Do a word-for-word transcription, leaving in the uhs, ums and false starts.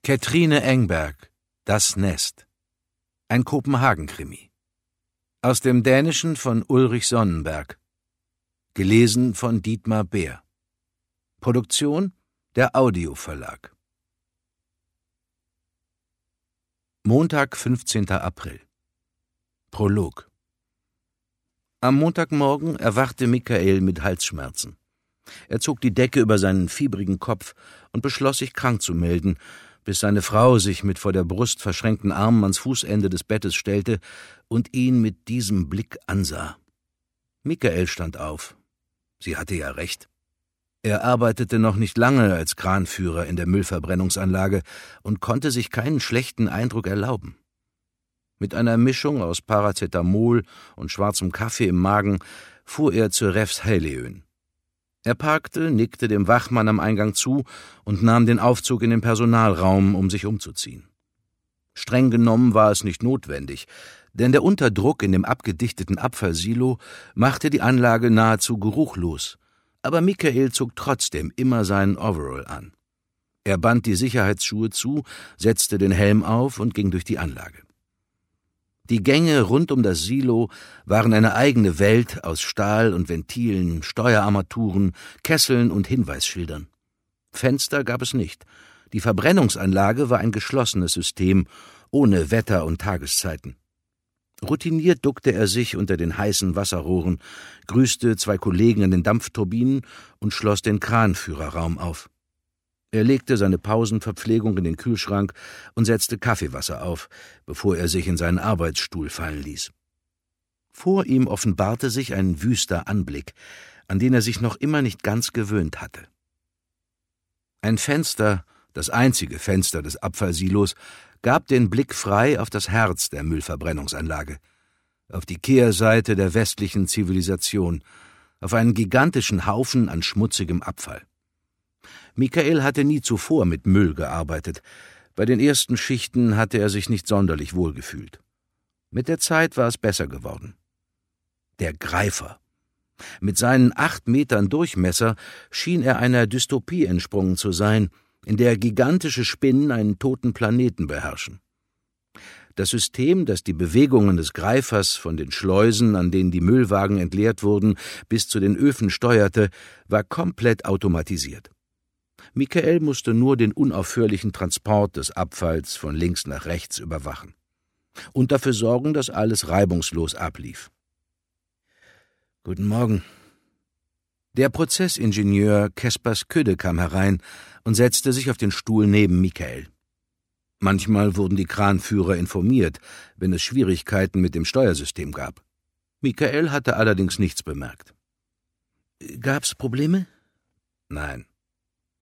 Katrine Engberg, Das Nest. Ein Kopenhagen-Krimi. Aus dem Dänischen von Ulrich Sonnenberg. Gelesen von Dietmar Beer. Produktion der Audio Verlag. Montag, fünfzehnter April. Prolog. Am Montagmorgen erwachte Michael mit Halsschmerzen. Er zog die Decke über seinen fiebrigen Kopf und beschloss, sich krank zu melden, bis seine Frau sich mit vor der Brust verschränkten Armen ans Fußende des Bettes stellte und ihn mit diesem Blick ansah. Michael stand auf. Sie hatte ja recht. Er arbeitete noch nicht lange als Kranführer in der Müllverbrennungsanlage und konnte sich keinen schlechten Eindruck erlauben. Mit einer Mischung aus Paracetamol und schwarzem Kaffee im Magen fuhr er zur Refshaleøen. Er parkte, nickte dem Wachmann am Eingang zu und nahm den Aufzug in den Personalraum, um sich umzuziehen. Streng genommen war es nicht notwendig, denn der Unterdruck in dem abgedichteten Abfallsilo machte die Anlage nahezu geruchlos, aber Michael zog trotzdem immer seinen Overall an. Er band die Sicherheitsschuhe zu, setzte den Helm auf und ging durch die Anlage. Die Gänge rund um das Silo waren eine eigene Welt aus Stahl und Ventilen, Steuerarmaturen, Kesseln und Hinweisschildern. Fenster gab es nicht. Die Verbrennungsanlage war ein geschlossenes System, ohne Wetter- und Tageszeiten. Routiniert duckte er sich unter den heißen Wasserrohren, grüßte zwei Kollegen an den Dampfturbinen und schloss den Kranführerraum auf. Er legte seine Pausenverpflegung in den Kühlschrank und setzte Kaffeewasser auf, bevor er sich in seinen Arbeitsstuhl fallen ließ. Vor ihm offenbarte sich ein wüster Anblick, an den er sich noch immer nicht ganz gewöhnt hatte. Ein Fenster, das einzige Fenster des Abfallsilos, gab den Blick frei auf das Herz der Müllverbrennungsanlage, auf die Kehrseite der westlichen Zivilisation, auf einen gigantischen Haufen an schmutzigem Abfall. Michael hatte nie zuvor mit Müll gearbeitet. Bei den ersten Schichten hatte er sich nicht sonderlich wohl gefühlt. Mit der Zeit war es besser geworden. Der Greifer. Mit seinen acht Metern Durchmesser schien er einer Dystopie entsprungen zu sein, in der gigantische Spinnen einen toten Planeten beherrschen. Das System, das die Bewegungen des Greifers von den Schleusen, an denen die Müllwagen entleert wurden, bis zu den Öfen steuerte, war komplett automatisiert. Michael musste nur den unaufhörlichen Transport des Abfalls von links nach rechts überwachen und dafür sorgen, dass alles reibungslos ablief. »Guten Morgen.« Der Prozessingenieur Kaspar Skødde kam herein und setzte sich auf den Stuhl neben Michael. Manchmal wurden die Kranführer informiert, wenn es Schwierigkeiten mit dem Steuersystem gab. Michael hatte allerdings nichts bemerkt. »Gab's Probleme?« »Nein.«